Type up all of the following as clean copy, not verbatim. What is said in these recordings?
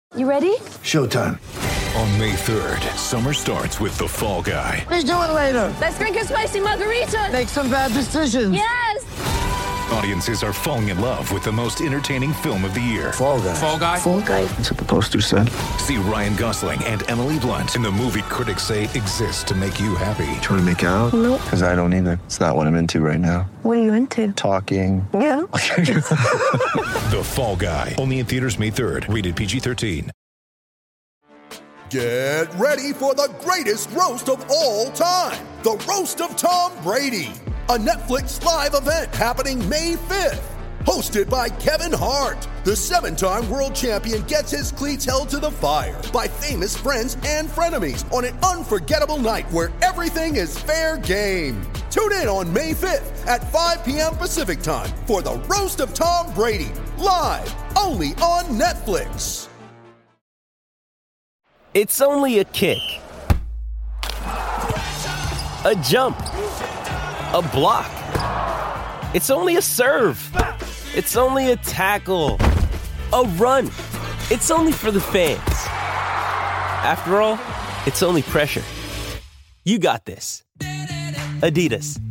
You ready? Showtime. On May 3rd, summer starts with The Fall Guy. Let's do it later. Let's drink a spicy margarita. Make some bad decisions. Yes! Audiences are falling in love with the most entertaining film of the year. Fall Guy. Fall Guy? Fall Guy. That's what the poster said. See Ryan Gosling and Emily Blunt in the movie critics say exists to make you happy. Trying to make it out? Nope. Because I don't either. It's not what I'm into right now. What are you into? Talking. Yeah. The Fall Guy. Only in theaters May 3rd. Rated PG-13. Get ready for the greatest roast of all time. The Roast of Tom Brady. A Netflix live event happening May 5th. Hosted by Kevin Hart. The 7-time world champion gets his cleats held to the fire by famous friends and frenemies on an unforgettable night where everything is fair game. Tune in on May 5th at 5 p.m. Pacific time for the Roast of Tom Brady. Live only on Netflix. It's only a kick, a jump, a block. It's only a serve. It's only a tackle, a run. It's only for the fans. After all, it's only pressure. You got this. Adidas.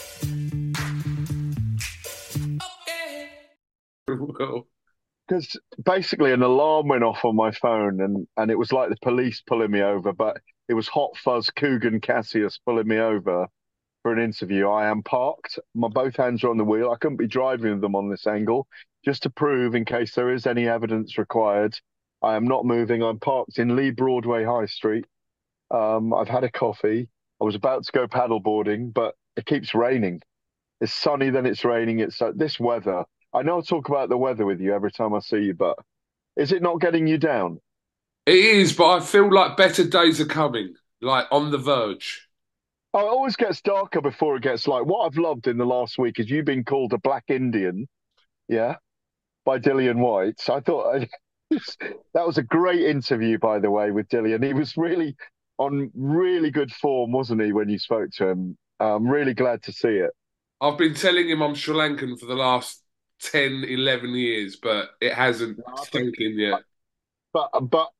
Because basically an alarm went off on my phone and it was like the police pulling me over, but it was Hot Fuzz Coogan Cassius pulling me over for an interview. I am parked. My both hands are on the wheel. I couldn't be driving them on this angle, just to prove in case there is any evidence required. I am not moving. I'm parked in Lee Broadway High Street. I've had a coffee. I was about to go paddleboarding, but it keeps raining. It's sunny, then it's raining. It's this weather. I know I talk about the weather with you every time I see you, but is it not getting you down? It is, but I feel like better days are coming, like on the verge. Oh, it always gets darker before it gets light. What I've loved in the last week is you being called a Black Indian, yeah, by Dillian White. So I thought that was a great interview, by the way, with Dillian. He was really on really good form, wasn't he, when you spoke to him? I'm really glad to see it. I've been telling him I'm Sri Lankan for the last 10, 11 years, but it hasn't sunk in yet. But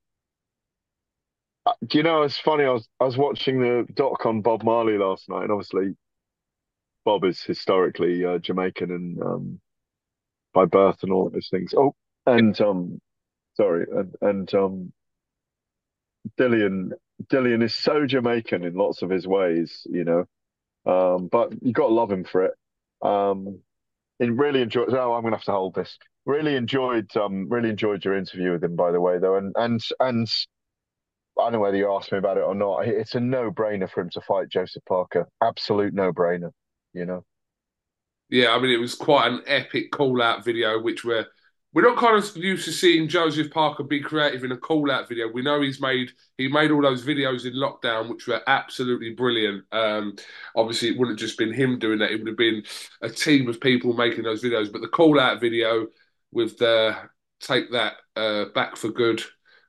do you know, it's funny, I was watching the doc on Bob Marley last night, and obviously Bob is historically Jamaican and by birth and all of those things. Oh, and sorry, and Dillian is so Jamaican in lots of his ways, you know. But you got to love him for it. And really enjoyed. Oh, I'm gonna have to hold this. Really enjoyed your interview with him, by the way, though. And I don't know whether you asked me about it or not. It's a no-brainer for him to fight Joseph Parker. Absolute no-brainer. You know. Yeah, I mean, it was quite an epic call-out video, which we're not kind of used to seeing Joseph Parker be creative in a call-out video. We know he made all those videos in lockdown, which were absolutely brilliant. Obviously, it wouldn't have just been him doing that. It would have been a team of people making those videos. But the call-out video with the Take That Back for Good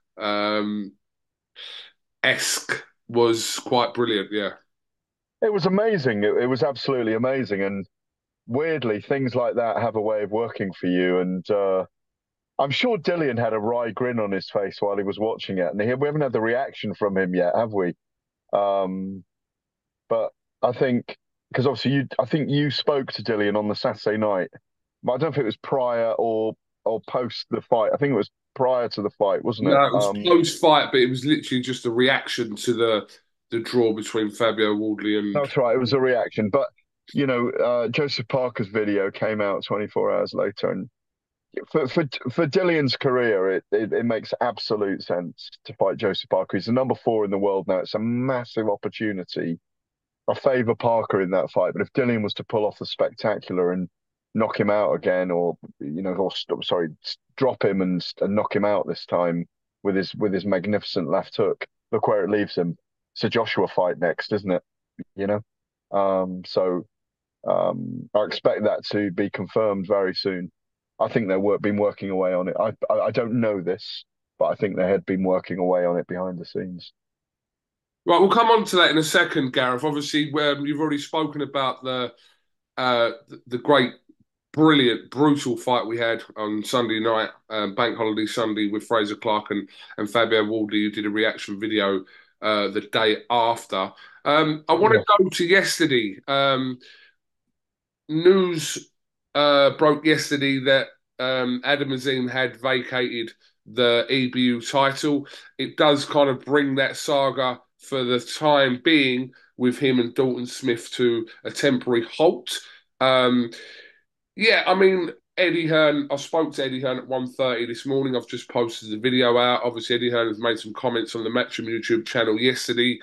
esque was quite brilliant, yeah. It was amazing. It was absolutely amazing. And weirdly, things like that have a way of working for you. And I'm sure Dillian had a wry grin on his face while he was watching it. And we haven't had the reaction from him yet, have we? But I think, because obviously I think you spoke to Dillian on the Saturday night. But I don't think it was prior or post the fight. I think it was prior to the fight, wasn't it? No, it was post-fight, but it was literally just a reaction to the draw between Fabio Wardley and... That's right, it was a reaction. But, you know, Joseph Parker's video came out 24 hours later. And for Dillian's career, it makes absolute sense to fight Joseph Parker. He's the number 4 in the world now. It's a massive opportunity. I favour Parker in that fight. But if Dillian was to pull off the spectacular and knock him out again, or drop him and knock him out this time with his magnificent left hook. Look where it leaves him. It's a Joshua fight next, isn't it? You know, so I expect that to be confirmed very soon. I think they've been working away on it. I don't know this, but I think they had been working away on it behind the scenes. Right, we'll come on to that in a second, Gareth. Obviously, you've already spoken about the great brilliant, brutal fight we had on Sunday night, Bank Holiday Sunday, with Fraser Clark and Fabio Wardley, who did a reaction video the day after. I want to go to yesterday. News broke yesterday that Adam Azim had vacated the EBU title. It does kind of bring that saga for the time being with him and Dalton Smith to a temporary halt. Yeah, I mean, Eddie Hearn, I spoke to Eddie Hearn at 1:30 this morning. I've just posted the video out. Obviously, Eddie Hearn has made some comments on the Matchroom YouTube channel yesterday.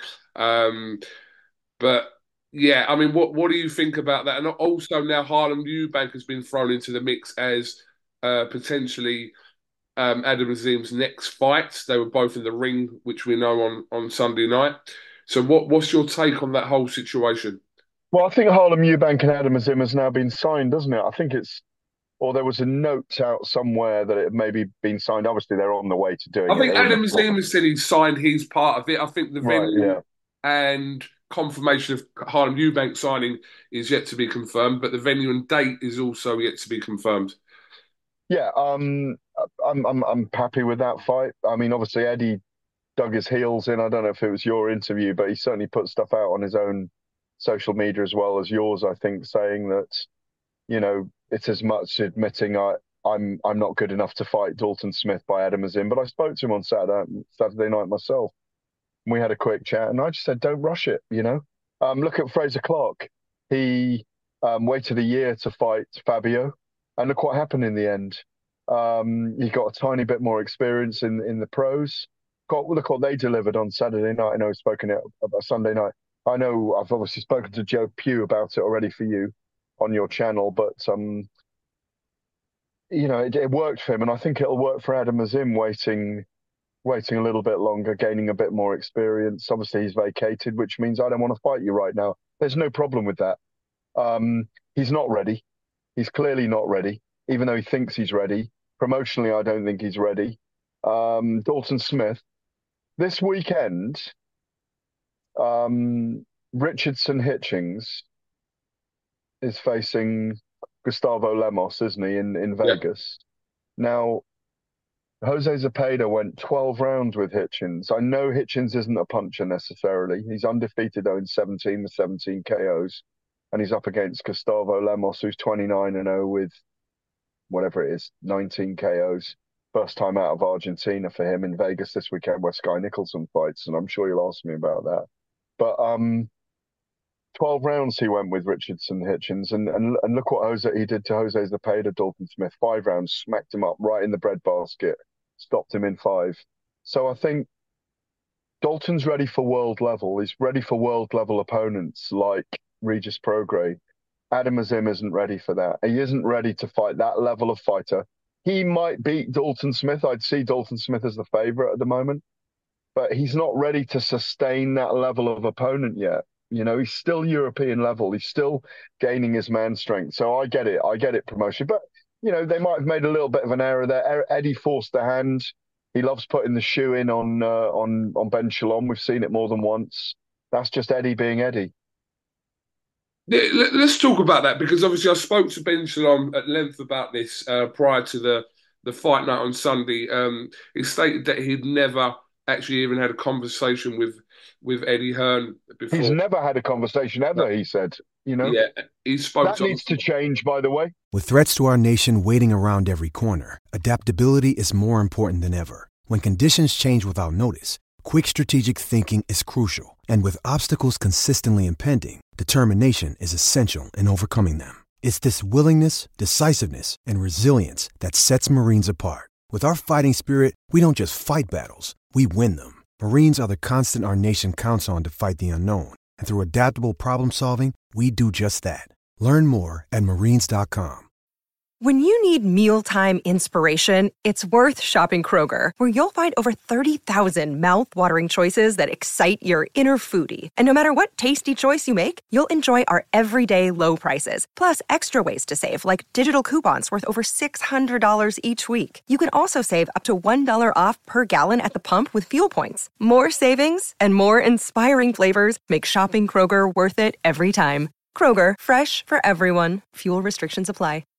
But yeah, I mean, what do you think about that? And also now Harlem Eubank has been thrown into the mix as potentially Adam Azim's next fight. They were both in the ring, which we know on Sunday night. So what's your take on that whole situation? Well, I think Harlem Eubank and Adam Azim has now been signed, doesn't it? I think or there was a note out somewhere that it had maybe been signed. Obviously, they're on the way to doing it. I think Adam Azim has said he's signed his part of it. I think the venue and confirmation of Harlem Eubank signing is yet to be confirmed, but the venue and date is also yet to be confirmed. Yeah, I'm happy with that fight. I mean, obviously Eddie dug his heels in. I don't know if it was your interview, but he certainly put stuff out on his own social media as well as yours, I think, saying that, you know, it's as much admitting I'm not good enough to fight Dalton Smith by Adam Azim. But I spoke to him on Saturday night myself. We had a quick chat, and I just said, don't rush it, you know. Look at Fraser Clark. He waited a year to fight Fabio, and look what happened in the end. He got a tiny bit more experience in the pros. Look what they delivered on Saturday night. I know I've spoken about Sunday night. I know I've obviously spoken to Joe Pugh about it already for you on your channel, but you know, it worked for him, and I think it'll work for Adam Azim waiting a little bit longer, gaining a bit more experience. Obviously, he's vacated, which means I don't want to fight you right now. There's no problem with that. He's not ready. He's clearly not ready, even though he thinks he's ready. Promotionally, I don't think he's ready. Dalton Smith, this weekend, Richardson Hitchings is facing Gustavo Lemos, isn't he, in Vegas? Now, Jose Zepeda went 12 rounds with Hitchens. I know Hitchens isn't a puncher necessarily. He's undefeated, though, in 17 with 17 KOs. And he's up against Gustavo Lemos, who's 29-0 with whatever it is, 19 KOs. First time out of Argentina for him in Vegas this weekend, where Sky Nicholson fights, and I'm sure you'll ask me about that. But 12 rounds he went with Richardson Hitchens, and look what he did to Jose Zepeda, Dalton Smith. 5 rounds, smacked him up right in the breadbasket, stopped him in 5. So I think Dalton's ready for world level. He's ready for world level opponents like Regis Prograis. Adam Azim isn't ready for that. He isn't ready to fight that level of fighter. He might beat Dalton Smith. I'd see Dalton Smith as the favorite at the moment, but he's not ready to sustain that level of opponent yet. You know, he's still European level. He's still gaining his man strength. So I get it, promotion. But, you know, they might have made a little bit of an error there. Eddie forced the hand. He loves putting the shoe in on Ben Shalom. We've seen it more than once. That's just Eddie being Eddie. Yeah, let's talk about that, because obviously I spoke to Ben Shalom at length about this prior to the fight night on Sunday. He stated that he'd never actually even had a conversation with Eddie Hearn before. He's never had a conversation ever, he said. You know? Yeah, he spoke that needs to change, by the way. With threats to our nation waiting around every corner, adaptability is more important than ever. When conditions change without notice, quick strategic thinking is crucial. And with obstacles consistently impending, determination is essential in overcoming them. It's this willingness, decisiveness, and resilience that sets Marines apart. With our fighting spirit, we don't just fight battles, we win them. Marines are the constant our nation counts on to fight the unknown. And through adaptable problem solving, we do just that. Learn more at Marines.com. When you need mealtime inspiration, it's worth shopping Kroger, where you'll find over 30,000 mouth-watering choices that excite your inner foodie. And no matter what tasty choice you make, you'll enjoy our everyday low prices, plus extra ways to save, like digital coupons worth over $600 each week. You can also save up to $1 off per gallon at the pump with fuel points. More savings and more inspiring flavors make shopping Kroger worth it every time. Kroger, fresh for everyone. Fuel restrictions apply.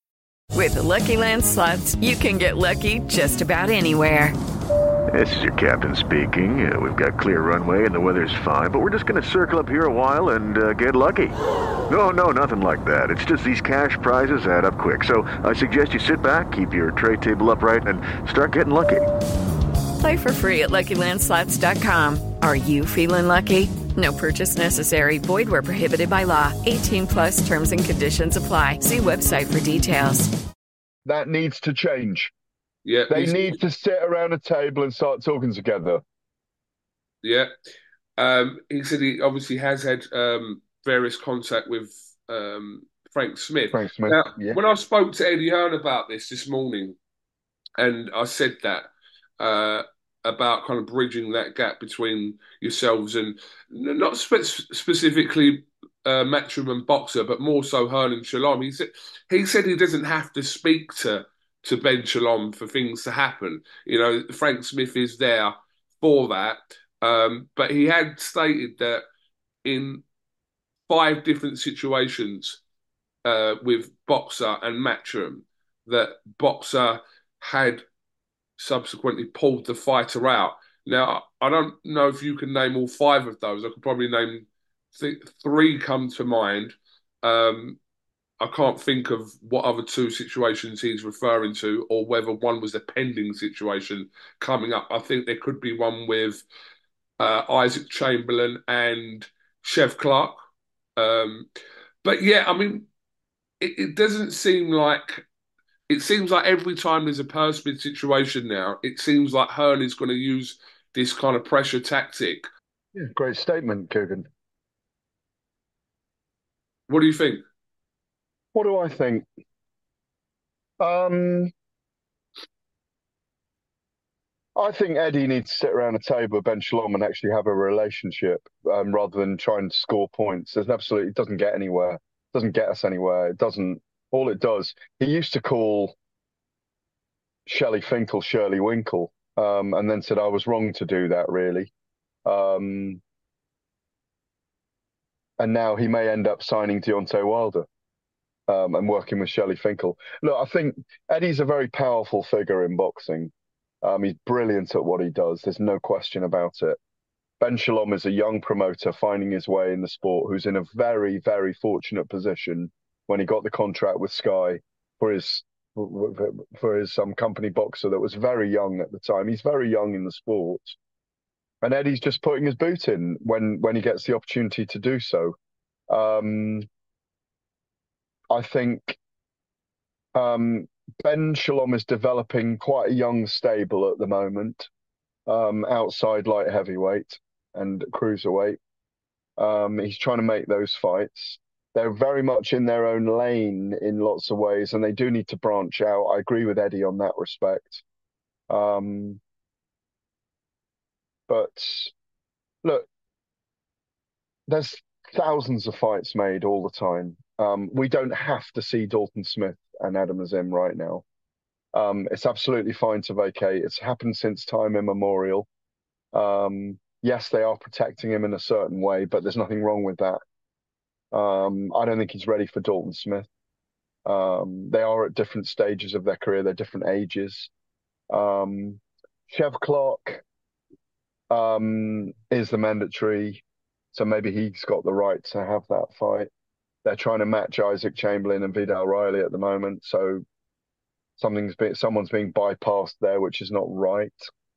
With the Lucky Land Slots, you can get lucky just about anywhere. This is your captain speaking. We've got clear runway and the weather's fine, but we're just going to circle up here a while and get lucky. No, nothing like that. It's just these cash prizes add up quick. So I suggest you sit back, keep your tray table upright, and start getting lucky. Play for free at LuckyLandSlots.com. Are you feeling lucky? No purchase necessary. Void where prohibited by law. 18+ terms and conditions apply. See website for details. That needs to change. Yeah, they need to sit around a table and start talking together. Yeah. He said he obviously has had various contact with Frank Smith. Now, when I spoke to Eddie Hearn about this morning, and I said that about kind of bridging that gap between yourselves and not specifically Matchroom and Boxer, but more so Hearn and Shalom. He said he doesn't have to speak to Ben Shalom for things to happen. You know, Frank Smith is there for that. But he had stated that in 5 different situations with Boxer and Matchroom, that Boxer had subsequently pulled the fighter out. Now, I don't know if you can name all 5 of those. I could probably name 3 come to mind. I can't think of what other 2 situations he's referring to, or whether one was a pending situation coming up. I think there could be one with Isaac Chamberlain and Chev Clark. But yeah, I mean, it doesn't seem like... It seems like every time there's a purse bid situation now, it seems like Hearn is going to use this kind of pressure tactic. Yeah, great statement, Coogan. What do you think? What do I think? I think Eddie needs to sit around a table with Ben Shalom and actually have a relationship rather than try and score points. It doesn't get anywhere. It doesn't get us anywhere. It doesn't. All it does, he used to call Shelley Finkel Shirley Winkle, and then said I was wrong to do that, really. And now he may end up signing Deontay Wilder and working with Shelley Finkel. Look, I think Eddie's a very powerful figure in boxing. He's brilliant at what he does. There's no question about it. Ben Shalom is a young promoter finding his way in the sport who's in a very, very fortunate position when he got the contract with Sky for his company Boxer that was very young at the time. He's very young in the sport. And Eddie's just putting his boot in when he gets the opportunity to do so. I think Ben Shalom is developing quite a young stable at the moment, outside light heavyweight and cruiserweight. He's trying to make those fights. They're very much in their own lane in lots of ways, and they do need to branch out. I agree with Eddie on that respect. But look, there's thousands of fights made all the time. We don't have to see Dalton Smith and Adam Azim right now. It's absolutely fine to vacate. It's happened since time immemorial. Yes, they are protecting him in a certain way, but there's nothing wrong with that. I don't think he's ready for Dalton Smith. They are at different stages of their career. They're different ages. Chev Clark is the mandatory, so maybe he's got the right to have that fight. They're trying to match Isaac Chamberlain and Vidal Riley at the moment, so someone's being bypassed there, which is not right.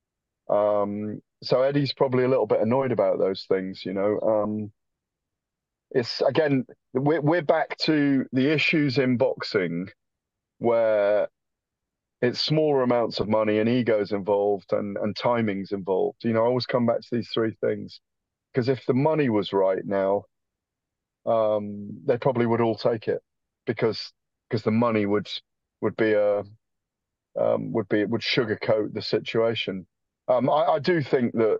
So Eddie's probably a little bit annoyed about those things, you know. It's again, we're back to the issues in boxing where it's smaller amounts of money and egos involved and timings involved. You know, I always come back to these 3 things because if the money was right now, they probably would all take it because the money would sugarcoat the situation. I do think that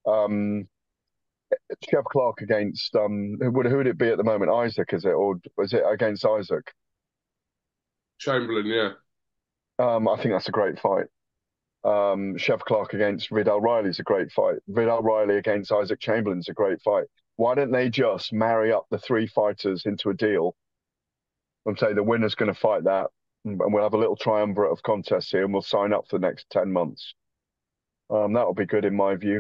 Chev Clark against who would it be at the moment? Isaac, is it, or is it against Isaac? Chamberlain, yeah. I think that's a great fight. Chev Clark against Vidal Riley is a great fight. Vidal Riley against Isaac Chamberlain is a great fight. Why don't they just marry up the 3 fighters into a deal and say the winner's going to fight that and we'll have a little triumvirate of contests here, and we'll sign up for the next 10 months. That'll be good in my view.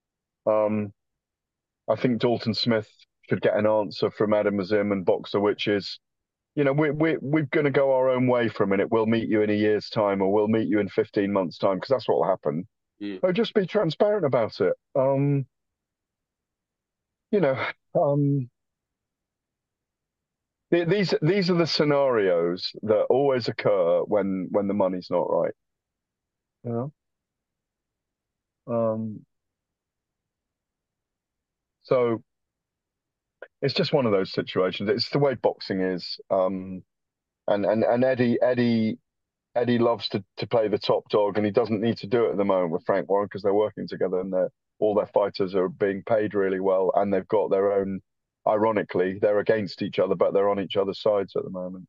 I think Dalton Smith should get an answer from Adam Azim and Boxer, which is, we're going to go our own way for a minute. We'll meet you in a year's time, or we'll meet you in 15 months' time, because that's what will happen. So just be transparent about it. These are the scenarios that always occur when the money's not right. So it's just one of those situations. It's the way boxing is. And Eddie loves to play the top dog, and he doesn't need to do it at the moment with Frank Warren, because they're working together, and all their fighters are being paid really well, and they've got their own. Ironically, they're against each other, but they're on each other's sides at the moment.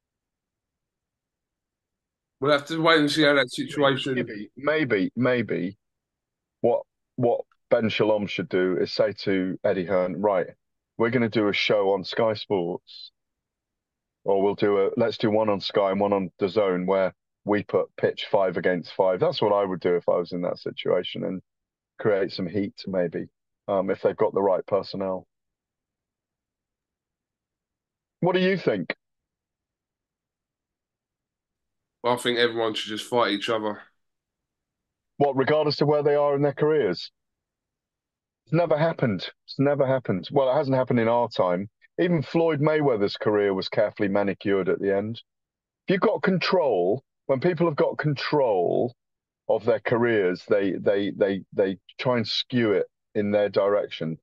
We'll have to wait and see how that situation. Maybe. What Ben Shalom should do is say to Eddie Hearn, right, we're going to do a show on Sky Sports, or let's do one on Sky and one on DAZN where we pitch 5 against 5. That's what I would do if I was in that situation, and create some heat, maybe, if they've got the right personnel. What do you think? Well, I think everyone should just fight each other. What, regardless of where they are in their careers? It's never happened. Well, it hasn't happened in our time. Even Floyd Mayweather's career was carefully manicured at the end. If you've got control, when people have got control of their careers, they try and skew it in their direction.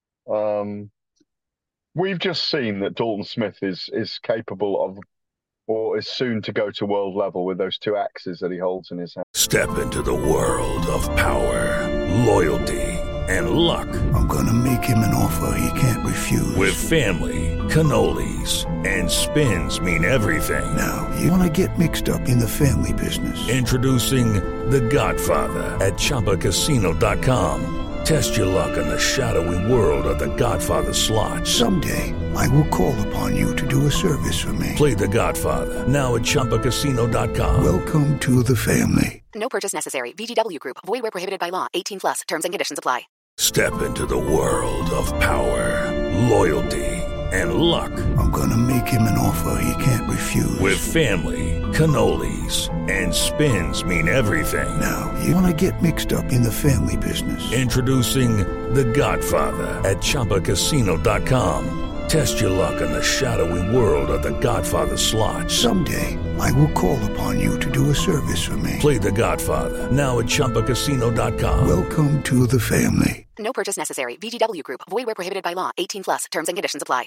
We've just seen that Dalton Smith is capable of, or is soon to go to world level with those 2 axes that he holds in his hand. Step into the world of power, loyalty, and luck. I'm going to make him an offer he can't refuse. With family, cannolis, and spins mean everything. Now, you want to get mixed up in the family business. Introducing The Godfather at ChumbaCasino.com. Test your luck in the shadowy world of The Godfather slot. Someday, I will call upon you to do a service for me. Play The Godfather, now at ChumbaCasino.com. Welcome to the family. No purchase necessary. VGW Group. Void where prohibited by law. 18+. Terms and conditions apply. Step into the world of power, loyalty, and luck. I'm going to make him an offer he can't refuse. With family, cannolis, and spins mean everything. Now, you want to get mixed up in the family business. Introducing The Godfather at ChumbaCasino.com. Test your luck in the shadowy world of The Godfather slot. Someday, I will call upon you to do a service for me. Play The Godfather, now at ChumbaCasino.com. Welcome to the family. No purchase necessary. VGW Group. Void where prohibited by law. 18+. Terms and conditions apply.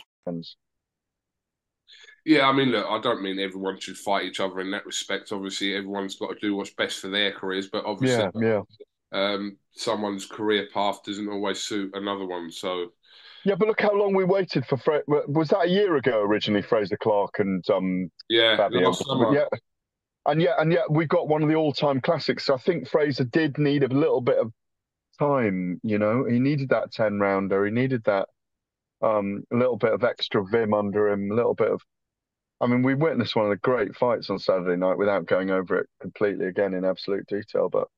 Yeah, I mean, look, I don't mean everyone should fight each other in that respect. Obviously, everyone's got to do what's best for their careers, but obviously, someone's career path doesn't always suit another one. So, yeah, but look how long we waited for. Was that a year ago originally? Fraser Clark and Fabio. Last summer. Yeah, and yet we got one of the all-time classics. So I think Fraser did need a little bit of time. He needed that 10-rounder. He needed that little bit of extra vim under him. A little bit of. I mean, we witnessed one of the great fights on Saturday night without going over it completely again in absolute detail. But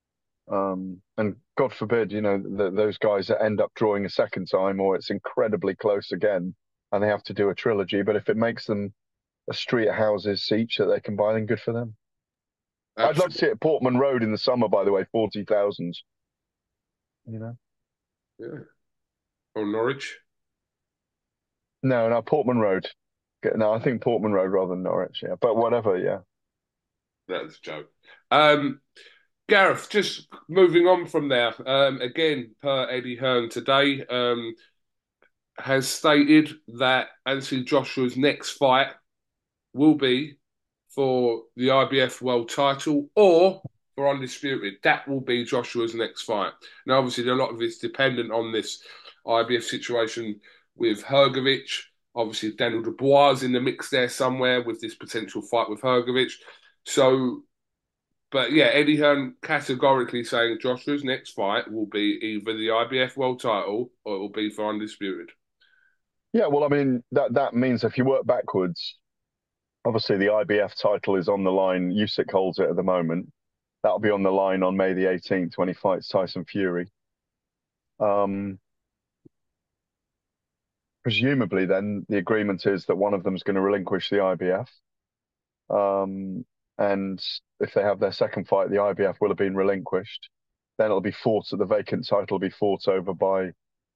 and God forbid, those guys that end up drawing a second time, or it's incredibly close again, and they have to do a trilogy. But if it makes them a street of houses each that they can buy, then good for them. Absolutely. I'd love to see it at Portman Road in the summer, by the way, 40,000. Yeah. Or Norwich? No, Portman Road. No, I think Portman Road rather than Norwich, yeah. But whatever, yeah. That's a joke. Gareth, just moving on from there, again, per Eddie Hearn today, has stated that Anthony Joshua's next fight will be for the IBF World title or for Undisputed. That will be Joshua's next fight. Now, obviously, a lot of it's dependent on this IBF situation with Hrgovic. Obviously, Daniel Dubois is in the mix there somewhere with this potential fight with Hrgovic. So, but yeah, Eddie Hearn categorically saying Joshua's next fight will be either the IBF World title or it will be for Undisputed. Yeah, well, I mean, that means if you work backwards, Obviously, the IBF title is on the line. Usyk holds it at the moment. That'll be on the line on May the 18th when he fights Tyson Fury. Presumably, then the agreement is that one of them is going to relinquish the IBF. And if they have their second fight, the IBF will have been relinquished. Then it'll be fought. The vacant title will be fought over by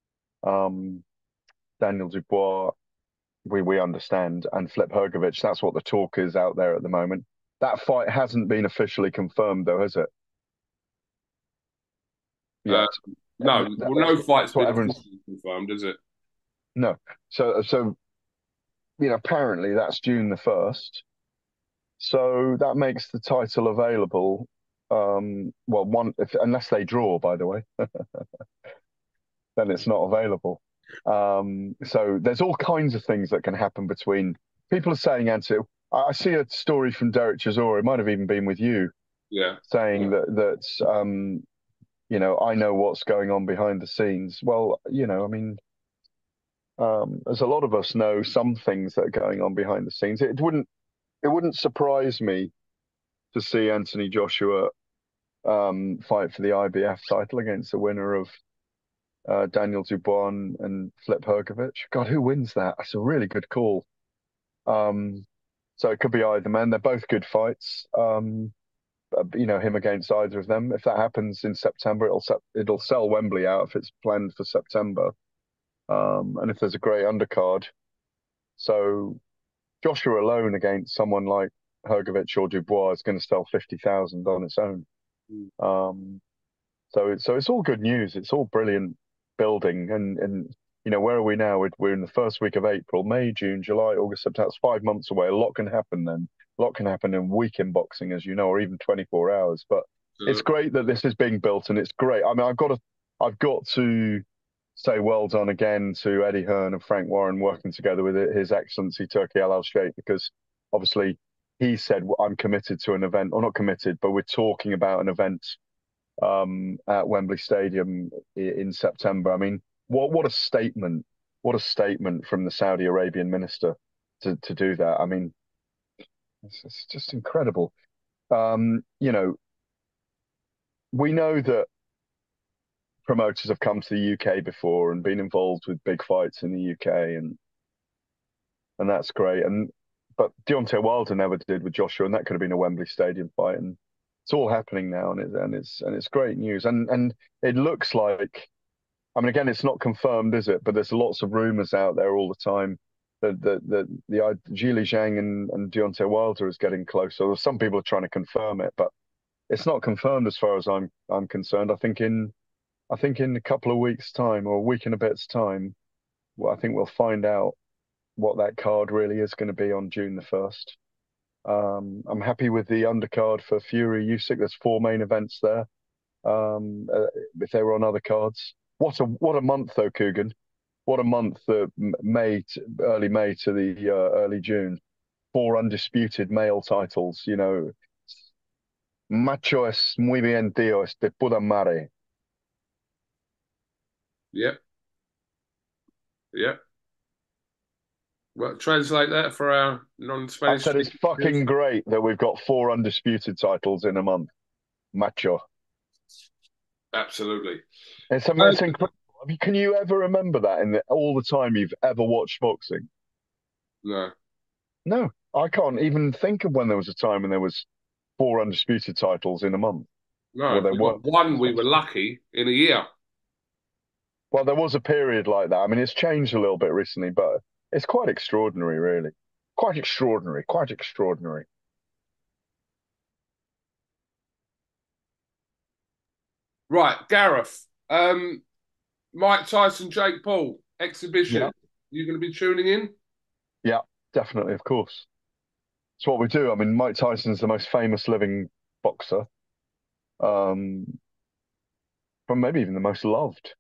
Daniel Dubois. We understand, and Filip Hrgović. That's what the talk is out there at the moment. That fight hasn't been officially confirmed, though, has it? No, no fight's been officially confirmed, is it? No. So apparently that's June the 1st. So that makes the title available. Unless they draw, by the way, then it's not available. So there's all kinds of things that can happen between. People are saying, I see a story from Derek Chisora. It might have even been with you. Yeah. Saying that I know what's going on behind the scenes. Well, as a lot of us know some things that are going on behind the scenes. It wouldn't surprise me to see Anthony Joshua fight for the IBF title against the winner of Daniel Dubois and Filip Hrgović. God, who wins that? That's a really good call. So it could be either man. They're both good fights. Him against either of them. If that happens in September, it'll sell Wembley out if it's planned for September. And if there's a great undercard. So Joshua alone against someone like Hrgović or Dubois is going to sell 50,000 on its own. So it's all good news. It's all brilliant building. And where are we now? We're in the first week of April, May, June, July, August, September. That's 5 months away. A lot can happen then. A lot can happen in a week in boxing, as you know, or even 24 hours. But it's great that this is being built, and it's great. I mean, I've got to say well done again to Eddie Hearn and Frank Warren working together with His Excellency Turki Al-Sheikh, because obviously he said, I'm committed to an event, or not committed, but we're talking about an event at Wembley Stadium in September. I mean, what a statement! What a statement from the Saudi Arabian minister to do that. I mean, it's just incredible. We know that promoters have come to the UK before and been involved with big fights in the UK, and that's great. But Deontay Wilder never did with Joshua, and that could have been a Wembley Stadium fight. And it's all happening now, and it's great news. And it looks like, I mean, again, it's not confirmed, is it? But there's lots of rumours out there all the time that the Zhilei Zhang and Deontay Wilder is getting closer. Some people are trying to confirm it, but it's not confirmed as far as I'm concerned. I think in a couple of weeks' time, or a week and a bit's time, I think we'll find out what that card really is going to be on June the 1st. I'm happy with the undercard for Fury Usyk. There's 4 main events there. If they were on other cards, what a month though, Coogan. What a month! Early May to the early June. 4 undisputed male titles. Macho es muy bien, tío. Es de puta madre. Yep. Well, translate that for our non-Spanish. I said it's fucking great that we've got 4 undisputed titles in a month. Macho. Absolutely. It's incredible. I mean, can you ever remember that all the time you've ever watched boxing? No. No, I can't even think of when there was a time when there was 4 undisputed titles in a month. No, we got one. We were lucky in a year. Well, there was a period like that. I mean, it's changed a little bit recently, but it's quite extraordinary, really. Quite extraordinary. Right, Gareth. Mike Tyson, Jake Paul, exhibition. Yeah. You going to be tuning in? Yeah, definitely, of course. It's what we do. I mean, Mike Tyson's the most famous living boxer. From maybe even the most loved.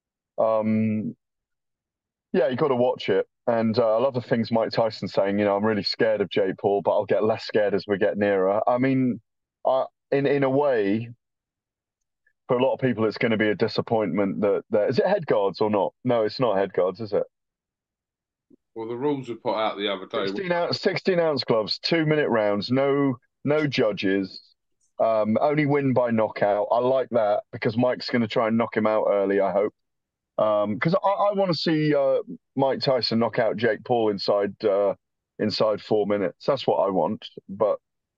Yeah, you got to watch it. And I love the things Mike Tyson's saying. I'm really scared of Jake Paul, but I'll get less scared as we get nearer. I mean, in a way, for a lot of people, it's going to be a disappointment that is it head guards or not? No, it's not head guards, is it? Well, the rules were put out the other day. 16-ounce gloves, 2-minute rounds, no judges, only win by knockout. I like that because Mike's going to try and knock him out early, I hope. Because I want to see Mike Tyson knock out Jake Paul inside 4 minutes. That's what I want. But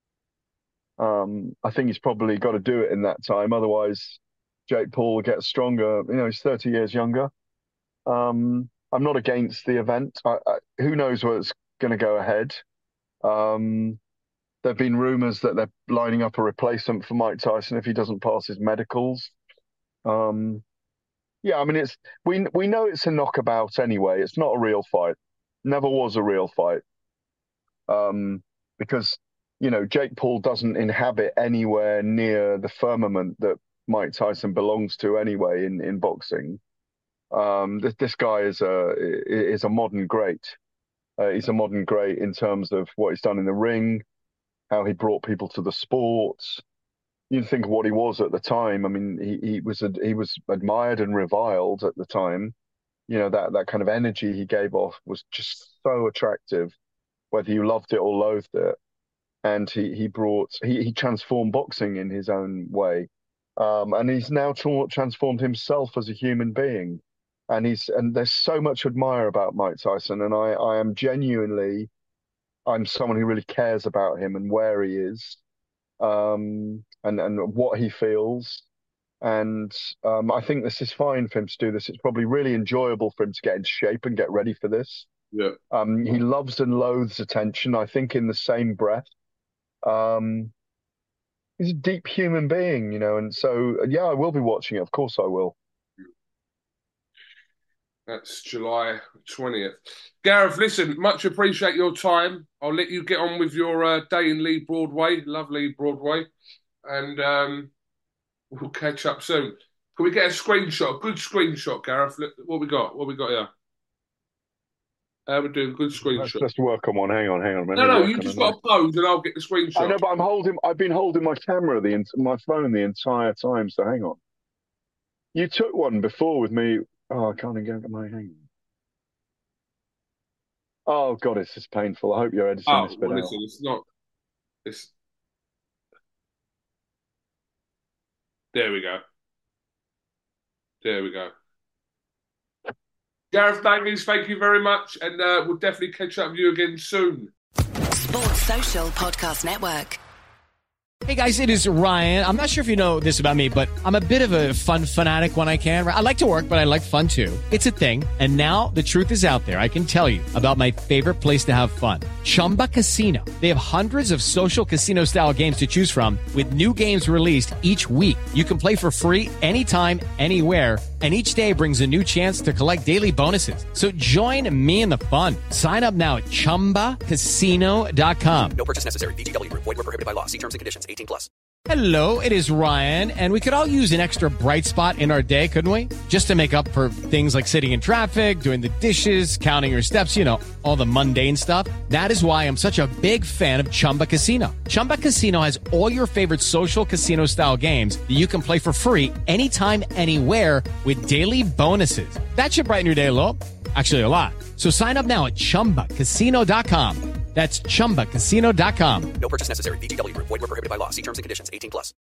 I think he's probably got to do it in that time. Otherwise, Jake Paul will get stronger. You know, he's 30 years younger. I'm not against the event. Who knows where it's going to go ahead. There have been rumors that they're lining up a replacement for Mike Tyson if he doesn't pass his medicals. Yeah, I mean, we know it's a knockabout anyway. It's not a real fight. Never was a real fight. Because, you know, Jake Paul doesn't inhabit anywhere near the firmament that Mike Tyson belongs to anyway in boxing. This guy is a modern great. He's a modern great in terms of what he's done in the ring, how he brought people to the sport. You think of what he was at the time. I mean, he was admired and reviled at the time. You know, that kind of energy he gave off was just so attractive, whether you loved it or loathed it. And he transformed boxing in his own way. And he's now transformed himself as a human being. And there's so much to admire about Mike Tyson. And I am genuinely, I'm someone who really cares about him and where he is, and what he feels. And I think this is fine for him to do this. It's probably really enjoyable for him to get into shape and get ready for this. Yeah. He loves and loathes attention, I think, in the same breath. He's a deep human being, you know, and so, yeah, I will be watching it. Of course I will. That's July 20th. Gareth, listen, much appreciate your time. I'll let you get on with your day in Lee Broadway, lovely Broadway, and we'll catch up soon. Can we get a screenshot, a good screenshot, Gareth? Look, what we got here? We're doing a good screenshot. Let's work on one. Hang on. No, you just got to pose and I'll get the screenshot. I know, but I've been holding my camera, my phone the entire time, so hang on. You took one before with me. Oh, I can't even get my hang on. Oh, God, it's just painful. I hope you're editing this bit out. Listen, it's not. There we go. Gareth Davies, thank you very much, and we'll definitely catch up with you again soon. Sports Social Podcast Network. Hey guys, it is Ryan. I'm not sure if you know this about me, but I'm a bit of a fun fanatic when I can. I like to work, but I like fun too. It's a thing. And now the truth is out there. I can tell you about my favorite place to have fun. Chumba Casino. They have hundreds of social casino style games to choose from with new games released each week. You can play for free anytime, anywhere. And each day brings a new chance to collect daily bonuses. So join me in the fun. Sign up now at ChumbaCasino.com. No purchase necessary. VGW. Void where prohibited by law. See terms and conditions. 18+. Hello, it is Ryan, and we could all use an extra bright spot in our day, couldn't we? Just to make up for things like sitting in traffic, doing the dishes, counting your steps, you know, all the mundane stuff. That is why I'm such a big fan of Chumba Casino. Chumba Casino has all your favorite social casino-style games that you can play for free anytime, anywhere with daily bonuses. That should brighten your day a little. Actually, a lot. So sign up now at ChumbaCasino.com. That's ChumbaCasino.com. No purchase necessary. VGW. Void where prohibited by law. See terms and conditions. 18+.